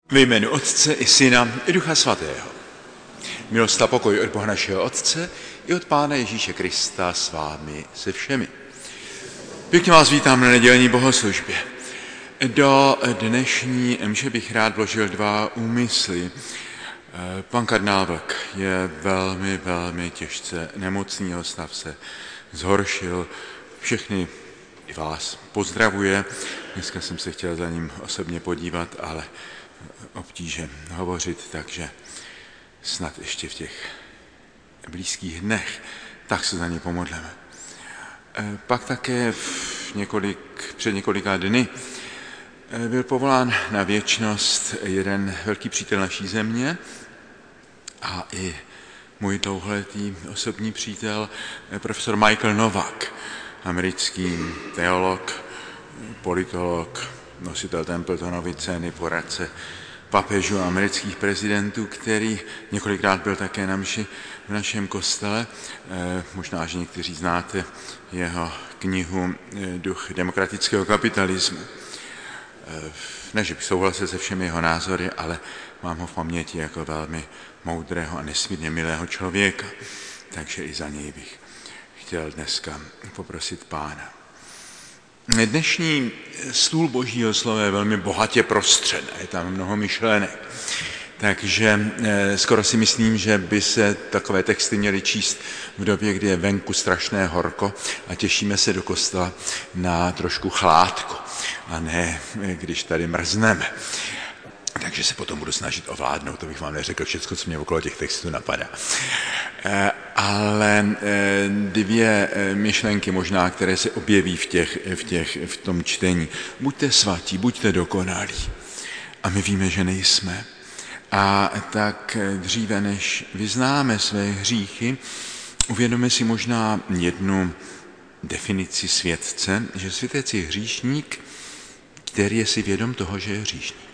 Ve jménu Otce i Syna i Ducha Svatého. Milost a pokoj od Boha našeho Otce i od Pána Ježíše Krista s vámi se všemi. Pěkně vás vítám na nedělní bohoslužbě. Do dnešní mše bych rád vložil dva úmysly. Pan kardinál Vlk je velmi těžce nemocný, jeho stav se zhoršil. Všechny i vás pozdravuje. Dneska jsem se chtěl za ním osobně podívat, ale obtíže hovořit, takže snad ještě v těch blízkých dnech, tak se za ně pomodleme. Pak také před několika dny byl povolán na věčnost jeden velký přítel naší země a i můj dlouholetý osobní přítel, profesor Michael Novak, americký teolog, politolog, nositel Templetonovy ceny, poradce papežů a amerických prezidentů, který několikrát byl také na mši v našem kostele. Možná, že někteří znáte jeho knihu Duch demokratického kapitalismu. Ne, že bych souhlasil se všemi jeho názory, ale mám ho v paměti jako velmi moudrého a nesmírně milého člověka. Takže i za něj bych chtěl dneska poprosit Pána. Dnešní stůl Božího slova je velmi bohatě prostřen, je tam mnoho myšlenek. Takže skoro si myslím, že by se takové texty měly číst v době, kdy je venku strašné horko a těšíme se do kostela na trošku chládku, a ne když tady mrzneme. Takže se potom budu snažit ovládnout, to bych vám neřekl všechno, co mě okolo těch textů napadá. Ale dvě myšlenky možná, které se objeví v tom čtení. Buďte svatí, buďte dokonalí. A my víme, že nejsme. A tak dříve, než vyznáme své hříchy, uvědomíme si možná jednu definici světce, že světec je hříšník, který je si vědom toho, že je hříšník.